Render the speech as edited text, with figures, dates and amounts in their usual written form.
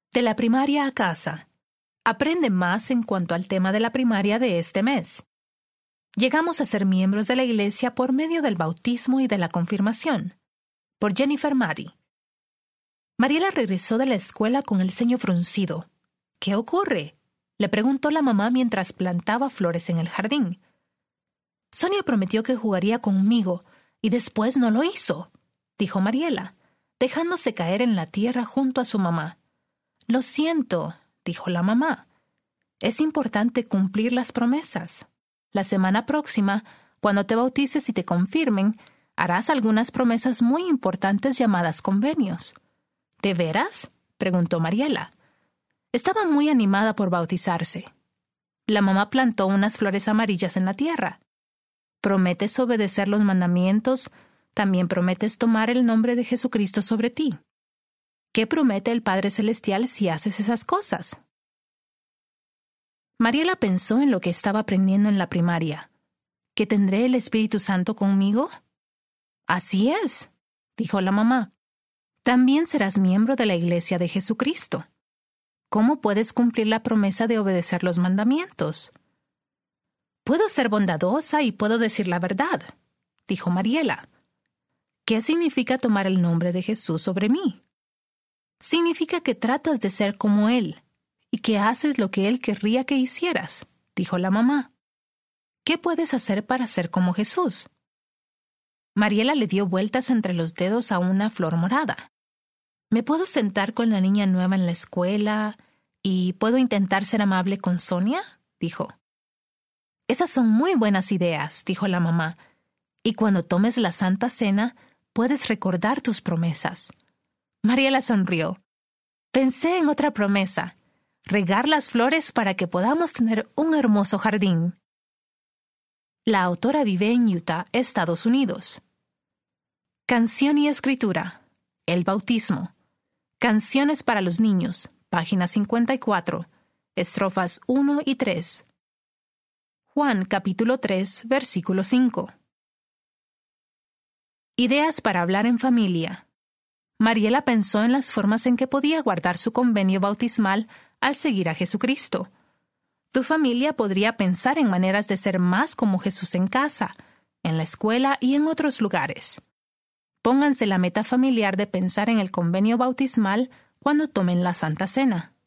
De la primaria a casa. Aprende más en cuanto al tema de la primaria de este mes. Llegamos a ser miembros de la Iglesia por medio del bautismo y de la confirmación. Por Jennifer Maddy. Mariela regresó de la escuela con el ceño fruncido. ¿Qué ocurre?, le preguntó la mamá mientras plantaba flores en el jardín. Sonia prometió que jugaría conmigo y después no lo hizo, dijo Mariela, dejándose caer en la tierra junto a su mamá. Lo siento, dijo la mamá. Es importante cumplir las promesas. La semana próxima, cuando te bautices y te confirmen, harás algunas promesas muy importantes llamadas convenios. ¿De veras?, preguntó Mariela. Estaba muy animada por bautizarse. La mamá plantó unas flores amarillas en la tierra. ¿Prometes obedecer los mandamientos? También prometes tomar el nombre de Jesucristo sobre ti. ¿Qué promete el Padre Celestial si haces esas cosas? Mariela pensó en lo que estaba aprendiendo en la primaria. ¿Que tendré el Espíritu Santo conmigo? Así es, dijo la mamá. También serás miembro de la Iglesia de Jesucristo. ¿Cómo puedes cumplir la promesa de obedecer los mandamientos? Puedo ser bondadosa y puedo decir la verdad, dijo Mariela. ¿Qué significa tomar el nombre de Jesús sobre mí? Significa que tratas de ser como Él y que haces lo que Él querría que hicieras, dijo la mamá. ¿Qué puedes hacer para ser como Jesús? Mariela le dio vueltas entre los dedos a una flor morada. ¿Me puedo sentar con la niña nueva en la escuela y puedo intentar ser amable con Sonia?, dijo. Esas son muy buenas ideas, dijo la mamá. Y cuando tomes la Santa Cena, puedes recordar tus promesas. Mariela sonrió. Pensé en otra promesa: regar las flores para que podamos tener un hermoso jardín. La autora vive en Utah, Estados Unidos. Canción y escritura. El bautismo. Canciones para los niños. Página 54. Estrofas 1 y 3. Juan capítulo 3, versículo 5. Ideas para hablar en familia. Mariela pensó en las formas en que podía guardar su convenio bautismal al seguir a Jesucristo. Tu familia podría pensar en maneras de ser más como Jesús en casa, en la escuela y en otros lugares. Pónganse la meta familiar de pensar en el convenio bautismal cuando tomen la Santa Cena.